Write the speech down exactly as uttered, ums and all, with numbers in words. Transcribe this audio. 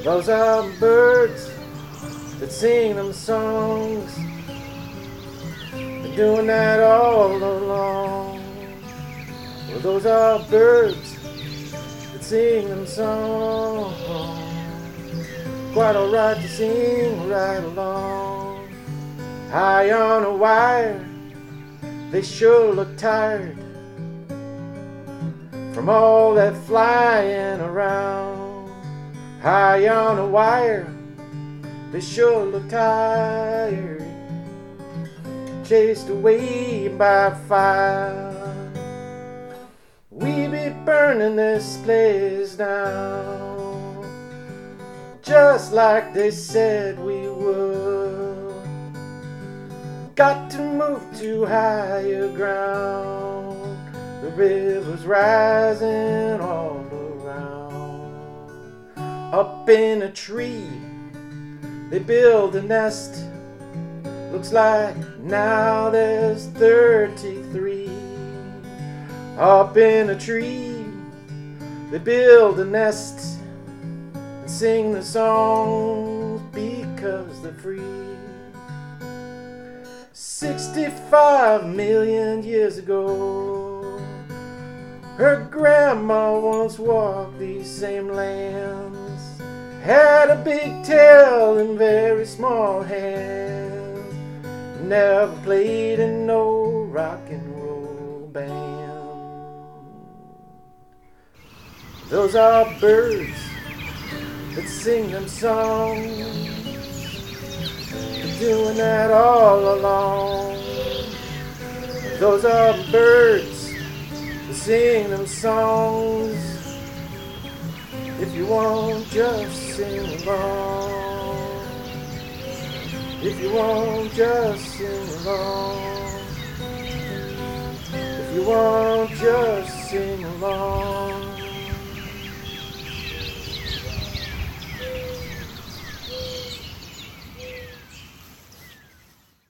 Those are birds that sing them songs. Been doing that all along. Well, those are birds that sing them songs. Quite alright to sing right along. High on a wire, they sure look tired from all that flying around. High on a wire, they sure look tired, chased away by fire. We be burning this place down, just like they said we would. Got to move to higher ground. The river's rising all around. Up in a tree, they build a nest. Looks like now there's thirty-three. Up in a tree, they build a nest and sing the songs because they're free. Sixty-five million years ago, her grandma once walked these same lands, had a big tail and very small hands, never played in no rock and roll band. Those are birds that sing them songs, doing that all along. Those are birds that sing them songs. If you want, just sing along. If you want, just sing along. If you want, just